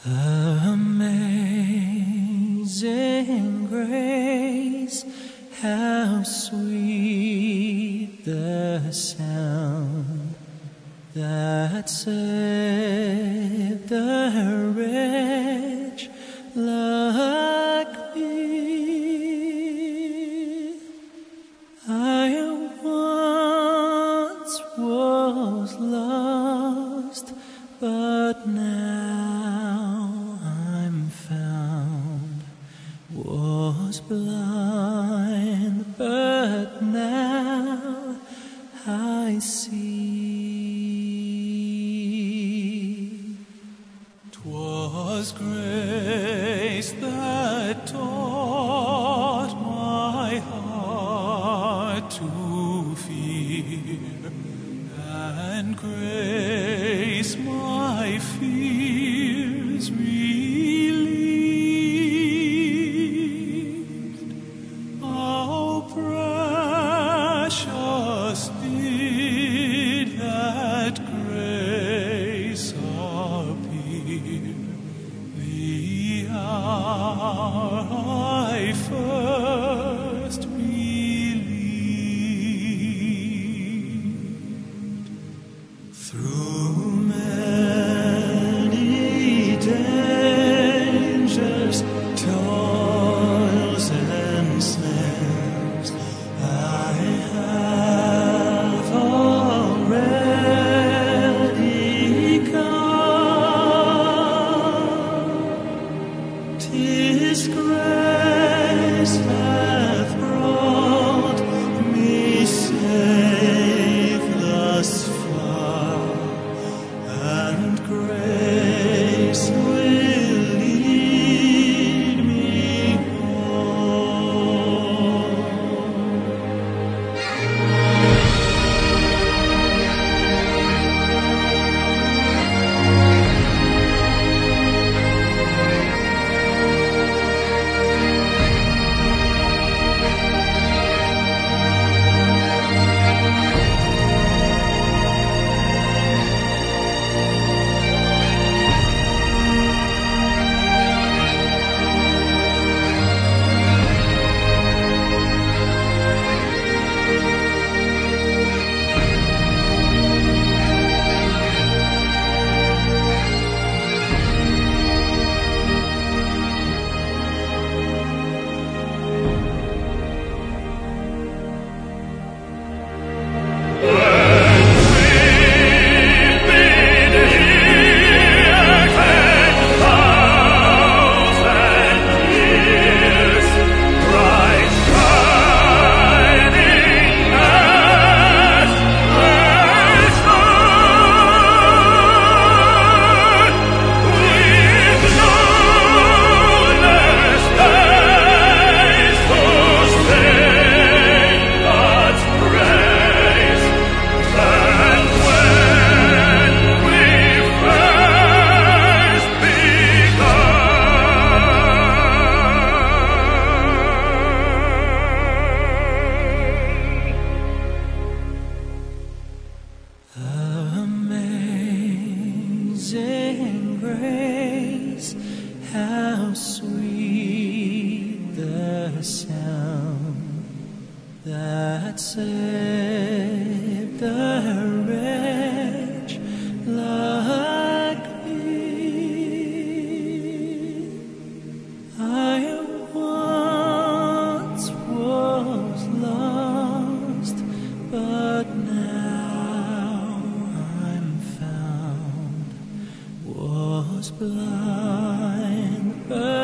Amazing grace, how sweet the sound that saved a wretch like me. I once was lost, but now I'm found. Was blind, but now I see. 'Twas grace that taught my heart to fear, and grace my fears relieved. How precious did that grace appear, the hour I first believed. Through many dangers, toils and snares, I have already come. 'Tis grace hath brought me safe thus far, and grace will lead me home. Amazing grace, how sweet the sound that saved a wretch like me. I once was lost, but now I'm found. Was blind, but